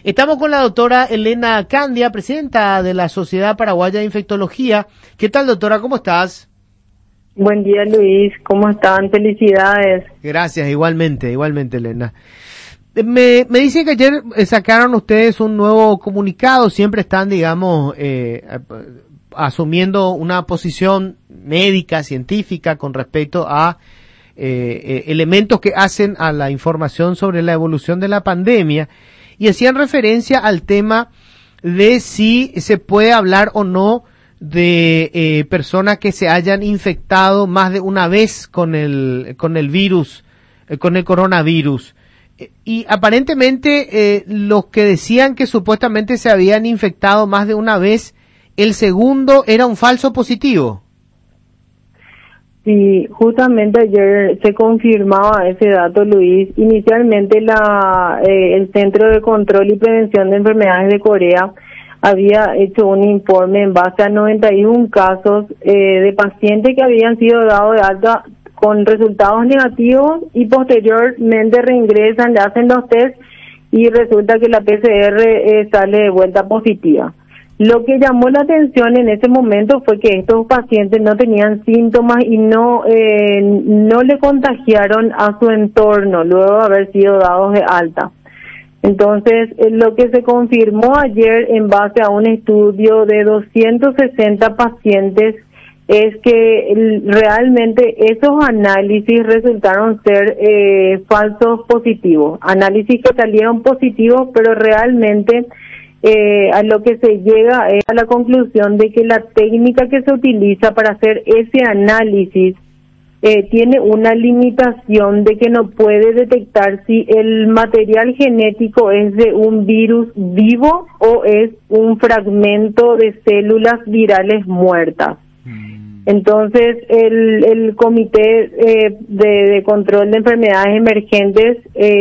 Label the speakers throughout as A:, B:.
A: Estamos con la doctora Elena Candia, presidenta de la Sociedad Paraguaya de Infectología. ¿Qué tal, doctora? ¿Cómo estás?
B: Buen día, Luis. ¿Cómo están? Felicidades.
A: Gracias, igualmente, Elena. Me dice que ayer sacaron ustedes un nuevo comunicado, siempre están, digamos, asumiendo una posición médica, científica con respecto a elementos que hacen a la información sobre la evolución de la pandemia, y hacían referencia al tema de si se puede hablar o no de personas que se hayan infectado más de una vez con el virus, con el coronavirus. Y aparentemente los que decían que supuestamente se habían infectado más de una vez, el segundo era un falso positivo.
B: Sí, justamente ayer se confirmaba ese dato, Luis. Inicialmente el Centro de Control y Prevención de Enfermedades de Corea había hecho un informe en base a 91 casos de pacientes que habían sido dados de alta con resultados negativos y posteriormente reingresan, le hacen los test y resulta que la PCR sale de vuelta positiva. Lo que llamó la atención en ese momento fue que estos pacientes no tenían síntomas y no le contagiaron a su entorno luego de haber sido dados de alta. Entonces, lo que se confirmó ayer en base a un estudio de 260 pacientes es que realmente esos análisis resultaron ser falsos positivos. Análisis que salieron positivos, pero realmente a lo que se llega es a la conclusión de que la técnica que se utiliza para hacer ese análisis tiene una limitación de que no puede detectar si el material genético es de un virus vivo o es un fragmento de células virales muertas. Entonces, el Comité de Control de Enfermedades Emergentes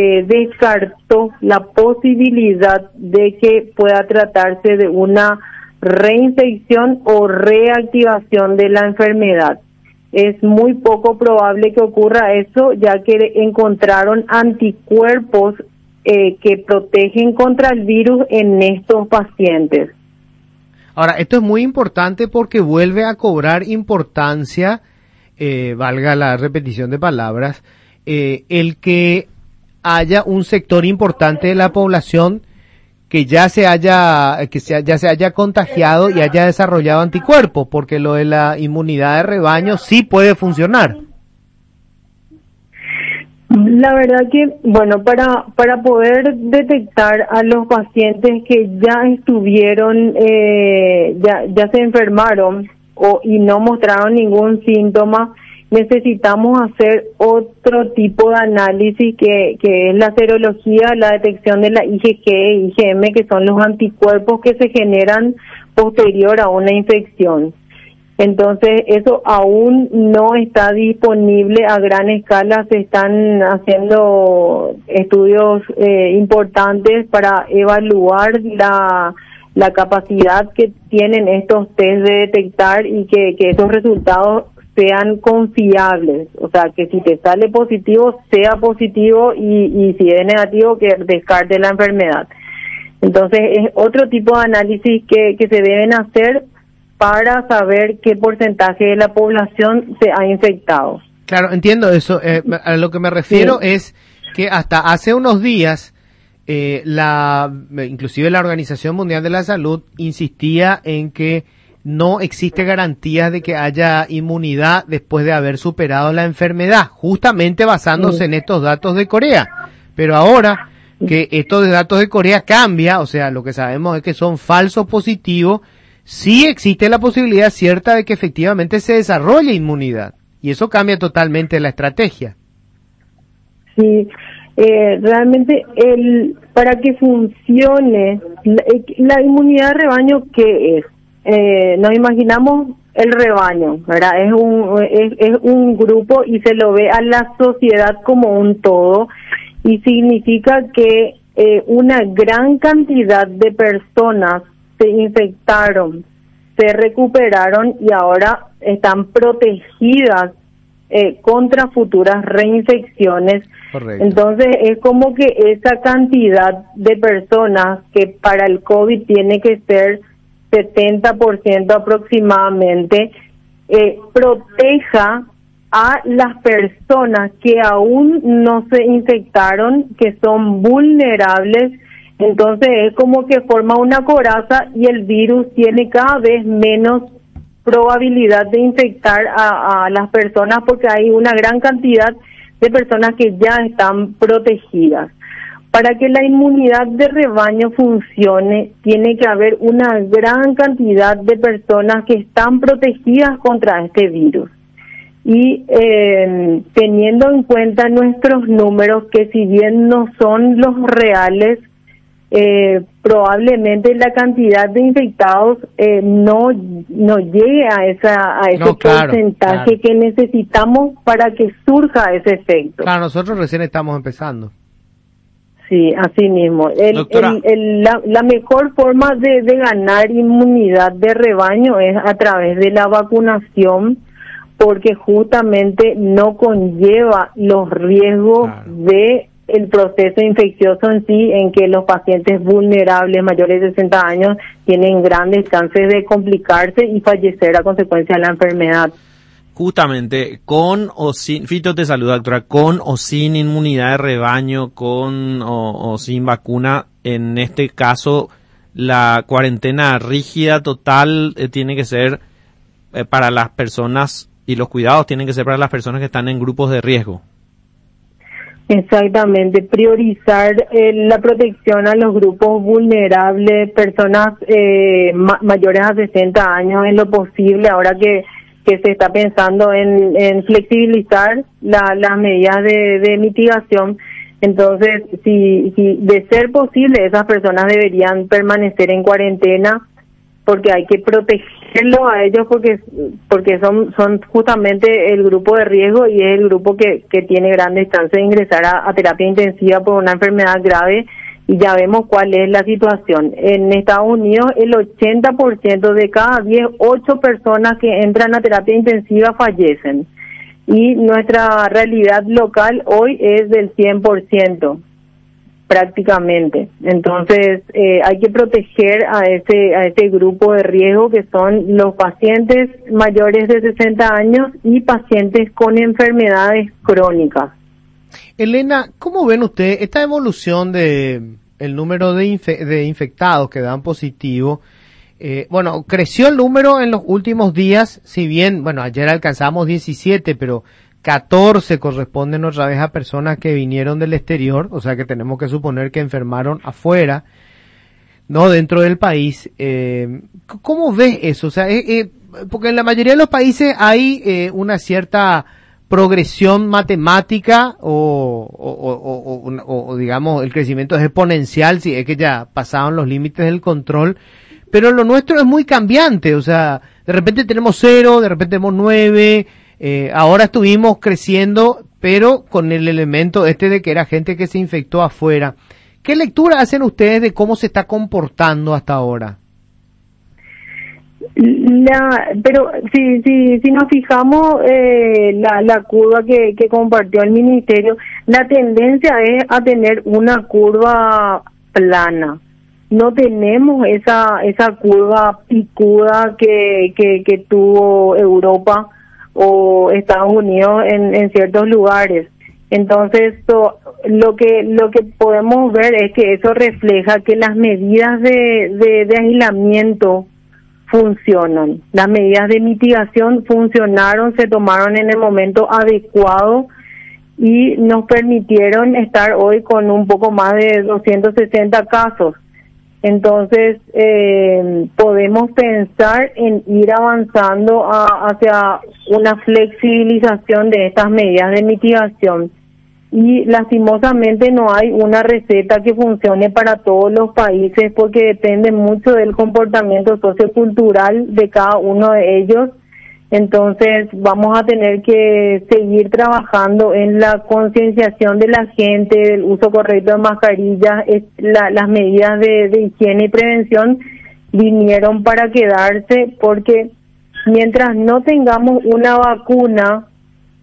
B: descartó la posibilidad de que pueda tratarse de una reinfección o reactivación de la enfermedad. Es muy poco probable que ocurra eso, ya que encontraron anticuerpos que protegen contra el virus en estos pacientes.
A: Ahora, esto es muy importante porque vuelve a cobrar importancia, valga la repetición de palabras, el que haya un sector importante de la población que ya se haya contagiado y haya desarrollado anticuerpos, porque lo de la inmunidad de rebaño sí puede funcionar.
B: La verdad que, bueno, para poder detectar a los pacientes que ya estuvieron, ya se enfermaron y no mostraron ningún síntoma, necesitamos hacer otro tipo de análisis que es la serología, la detección de la IgG e IgM, que son los anticuerpos que se generan posterior a una infección. Entonces, eso aún no está disponible a gran escala. Se están haciendo estudios importantes para evaluar la capacidad que tienen estos test de detectar y que esos resultados sean confiables. O sea, que si te sale positivo, sea positivo y si es negativo, que descarte la enfermedad. Entonces, es otro tipo de análisis que se deben hacer para saber qué porcentaje de la población se ha infectado.
A: Claro, entiendo eso. A lo que me refiero es que hasta hace unos días, inclusive la Organización Mundial de la Salud insistía en que no existe garantía de que haya inmunidad después de haber superado la enfermedad, justamente basándose en estos datos de Corea. Pero ahora que estos datos de Corea cambia, o sea, lo que sabemos es que son falsos positivos, sí existe la posibilidad cierta de que efectivamente se desarrolle inmunidad, y eso cambia totalmente la estrategia.
B: Sí, realmente para que funcione la inmunidad de rebaño, ¿qué es? Nos imaginamos el rebaño, ¿verdad? Es un grupo y se lo ve a la sociedad como un todo, y significa que una gran cantidad de personas se infectaron, se recuperaron y ahora están protegidas contra futuras reinfecciones.
A: Correcto.
B: Entonces es como que esa cantidad de personas que para el COVID tiene que ser 70% aproximadamente, proteja a las personas que aún no se infectaron, que son vulnerables. Entonces es como que forma una coraza y el virus tiene cada vez menos probabilidad de infectar a las personas, porque hay una gran cantidad de personas que ya están protegidas. Para que la inmunidad de rebaño funcione, tiene que haber una gran cantidad de personas que están protegidas contra este virus. Y teniendo en cuenta nuestros números, que si bien no son los reales, probablemente la cantidad de infectados no llegue a ese porcentaje que necesitamos para que surja ese efecto.
A: Claro, nosotros recién estamos empezando.
B: Sí, así mismo. La mejor forma de ganar inmunidad de rebaño es a través de la vacunación, porque justamente no conlleva los riesgos de el proceso infeccioso en sí, en que los pacientes vulnerables mayores de 60 años tienen grandes chances de complicarse y fallecer a consecuencia de la enfermedad.
C: Justamente, con o sin, Fito te saluda, doctora, con o sin inmunidad de rebaño, con o sin vacuna, en este caso la cuarentena rígida total tiene que ser para las personas, y los cuidados tienen que ser para las personas que están en grupos de riesgo.
B: Exactamente, priorizar la protección a los grupos vulnerables, personas mayores a 60 años en lo posible, ahora que se está pensando en flexibilizar las medidas de mitigación. Entonces, si de ser posible, esas personas deberían permanecer en cuarentena, porque hay que protegerlos a ellos, porque son justamente el grupo de riesgo y es el grupo que tiene grandes chances de ingresar a terapia intensiva por una enfermedad grave, y ya vemos cuál es la situación. En Estados Unidos, el 80% de cada 10, 8 personas que entran a terapia intensiva fallecen, y nuestra realidad local hoy es del 100%. Prácticamente. Entonces hay que proteger a ese grupo de riesgo, que son los pacientes mayores de 60 años y pacientes con enfermedades crónicas.
A: Elena, ¿cómo ven ustedes esta evolución de el número de infectados que dan positivo? Bueno, creció el número en los últimos días, si bien, bueno, ayer alcanzamos 17, pero 14 corresponden otra vez a personas que vinieron del exterior, o sea que tenemos que suponer que enfermaron afuera, no dentro del país. ¿Cómo ves eso? O sea, porque en la mayoría de los países hay una cierta progresión matemática o digamos el crecimiento es exponencial, si es que ya pasaron los límites del control, pero lo nuestro es muy cambiante, o sea, de repente tenemos 0, de repente tenemos 9. Ahora estuvimos creciendo, pero con el elemento de que era gente que se infectó afuera. ¿Qué lectura hacen ustedes de cómo se está comportando hasta ahora?
B: Pero si nos fijamos la curva que compartió el ministerio, la tendencia es a tener una curva plana. No tenemos esa curva picuda que tuvo Europa o Estados Unidos en ciertos lugares. Entonces lo que podemos ver es que eso refleja que las medidas de aislamiento funcionan, las medidas de mitigación funcionaron, se tomaron en el momento adecuado y nos permitieron estar hoy con un poco más de 260 casos. Entonces, podemos pensar en ir avanzando hacia una flexibilización de estas medidas de mitigación. Y lastimosamente no hay una receta que funcione para todos los países, porque depende mucho del comportamiento sociocultural de cada uno de ellos. Entonces vamos a tener que seguir trabajando en la concienciación de la gente, del uso correcto de mascarillas. Las medidas de higiene y prevención vinieron para quedarse, porque mientras no tengamos una vacuna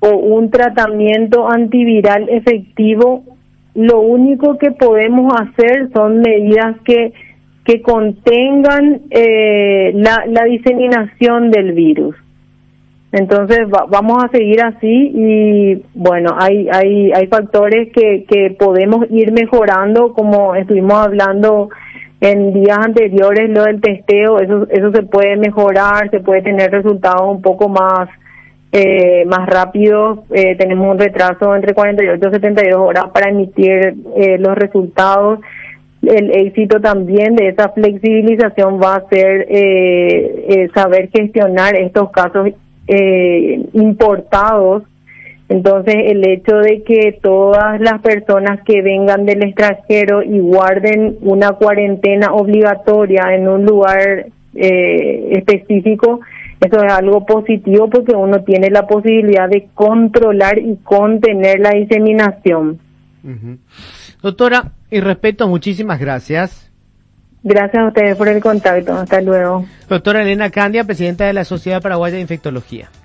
B: o un tratamiento antiviral efectivo, lo único que podemos hacer son medidas que contengan la diseminación del virus. Entonces vamos a seguir así y bueno, hay factores que podemos ir mejorando, como estuvimos hablando en días anteriores, lo del testeo, eso se puede mejorar, se puede tener resultados un poco más rápidos. Tenemos un retraso entre 48 y 72 horas para emitir los resultados. El éxito también de esa flexibilización va a ser saber gestionar estos casos importados. Entonces el hecho de que todas las personas que vengan del extranjero y guarden una cuarentena obligatoria en un lugar específico, eso es algo positivo porque uno tiene la posibilidad de controlar y contener la diseminación.
A: Uh-huh. Doctora, y respeto, muchísimas gracias.
B: Gracias a ustedes por el contacto. Hasta luego.
A: Doctora Elena Candia, presidenta de la Sociedad Paraguaya de Infectología.